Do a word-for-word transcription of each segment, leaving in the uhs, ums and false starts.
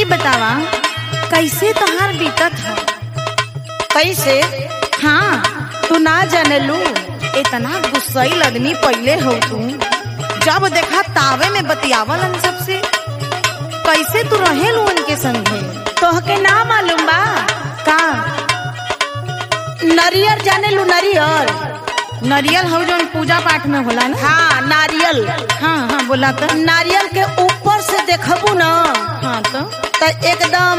ई बतावा कैसे तोहार बीतत है? कैसे? हाँ तू ना जाने लू, इतना गुस्सैल आदमी पहले हो तू, जब देखा तावे में बतियावलन सबसे। कैसे तू रहेलू उनके संगे? तोहके ना मालूम बा का नरियर जाने लू? नरियर नरियल हो जो पूजा पाठ में होला ना? हाँ नारियल। हाँ हाँ बोला तो। नारियल के ऊपर से देखबू ना हाँ तो तो एकदम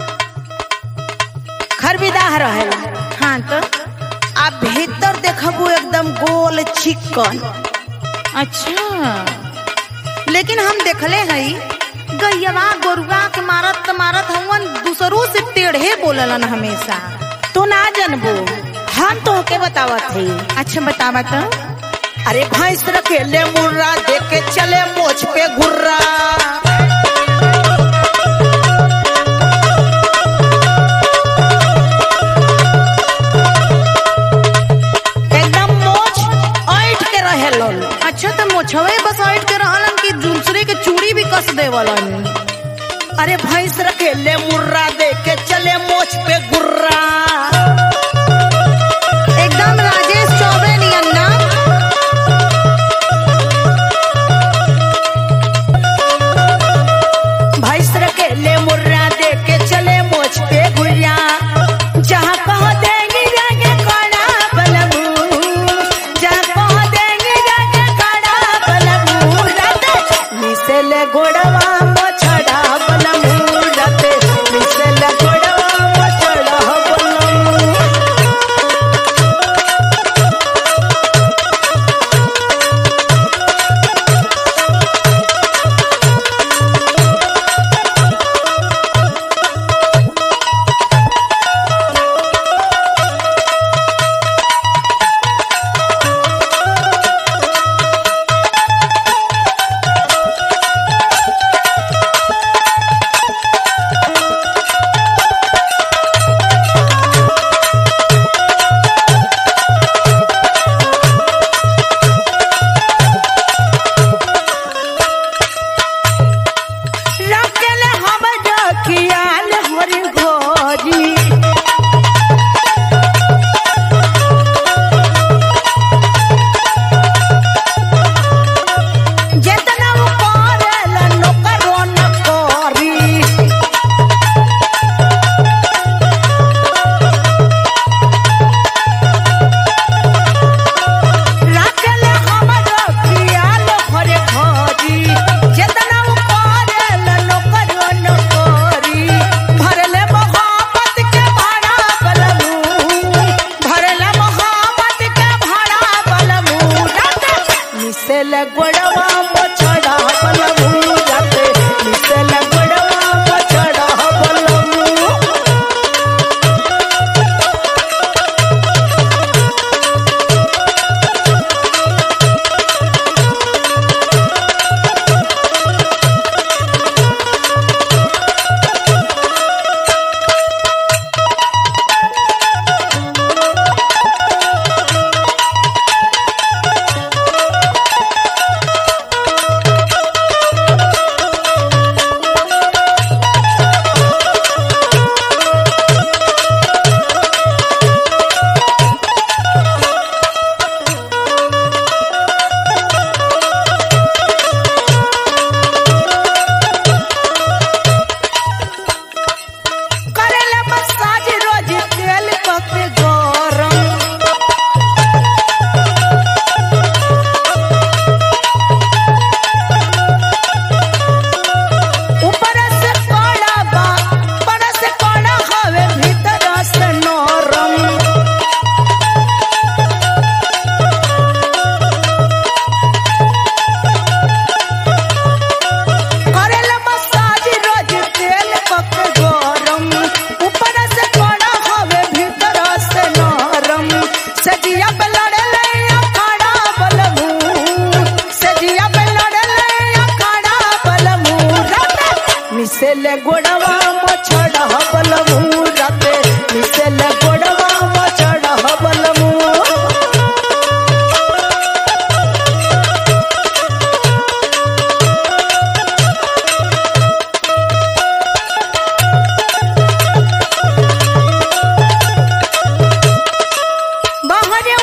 खरबीदाह रहेला। हाँ तो आ भीतर देखबू एकदम गोल चिकन। अच्छा, लेकिन हम देखले हई गैयवा गोरुआ के मारत मारत हवन दूसरों से टेढ़े बोललन हमेशा। तू ना जानबू, हम तोहके बतावत थी। अच्छा बतावा तो। अरे भैंस रखेले मुर्रा, देख के चले मोछ पे घुर्रा। एकदम मोछ ऐठ के रहेलन। अच्छा तो मोछवे बस ऐठ के रहलन कि दूसरे के चूड़ी भी कस देवलन? अरे भैंस रखेले मुर्रा, देख के चले मोछ पे घुर्रा। एकदम राजेश चौबे नियन ना? भैंस रखेले मुर्रा, देख के चले मोछ पे घुर्रा। जहाँ कहो देंगे जाके काड़ा बलबू, जहाँ कहो देंगे जाके काड़ा बलबू। मिसेले घोड़वा मोछड़ा बलबू,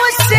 से